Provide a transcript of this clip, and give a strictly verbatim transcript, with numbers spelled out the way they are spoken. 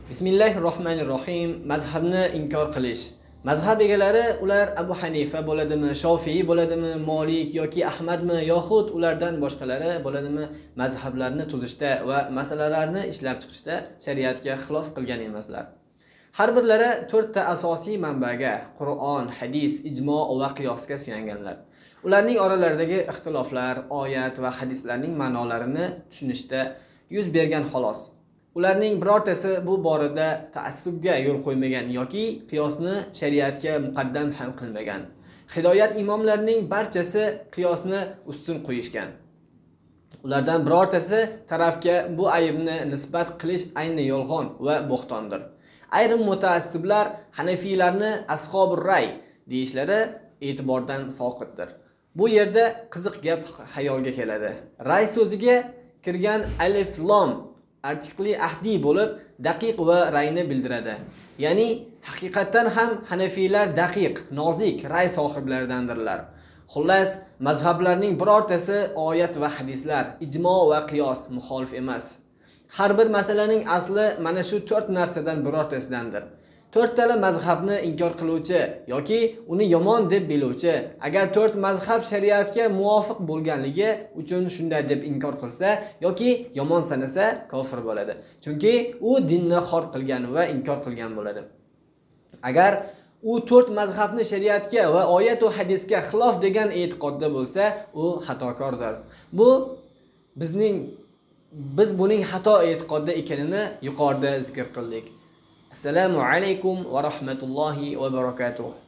Bismillahirrohmanirrohim. Mazhabni inkor qilish. Mazhab egalari ular Abu Hanifa bo'ladimi, Shofiy bo'ladimi, Malik yoki Ahmadmi, yoxud ulardan boshqalari bo'ladimi, mazhablarni tuzishda va masalalarni ishlab chiqishda shariatga xilof qilgan emaslar. Har birlari to'rtta asosiy manbaga, Qur'on, hadis, ijmo va qiyosga suyanganlar. Ularning oralaridagi ixtiloflar, oyat va hadislarning ma'nolarini tushunishda yuz bergan xolos. Ularning birortasi bu borada taassubga yo'l qo'ymagan yoki qiyosni shariatga muqaddam ham qilmagan. Hidoyat imomlarining barchasi qiyosni ustun qo'yishgan. Ulardan birortasi tarafga bu aybni nisbat qilish ayni yolg'on va bo'xtondir. Ayrim mutaassiblar Hanafiylarni ashobur ray deyishlari e'tibordan soqitdir. Bu yerda qiziq gap xayolga keladi. Ray so'ziga kirgan alif lom artikli ahdiy bo'lib, daqiq va rayni bildiradi. Ya'ni haqiqatan ham Hanafiylar daqiq, nozik ray sohiblaridandirlar. Xullas, mazhablarning birortasi oyat va hadislar, ijmo va qiyos muxolif emas. Har bir masalaning asli mana shu to'rt narsadan birortasidandir. To'rttala mazhabni inkor qiluvchi yoki uni yomon deb biluvchi, agar to'rt mazhab shariatga muvofiq bo'lganligi uchun shunday deb inkor qilsa yoki yomon sanasa kofir bo'ladi. Chunki u dinni xor qilgan va inkor qilgan bo'ladi. Agar u to'rt mazhabni shariatga va oyat va hadisga xilof degan e'tiqodda bo'lsa, u xatokordir. Bu bizning biz buning xato e'tiqodda ekanini yuqorida zikr qildik. Assalomu alaykum va rahmatullohi va barakatuh.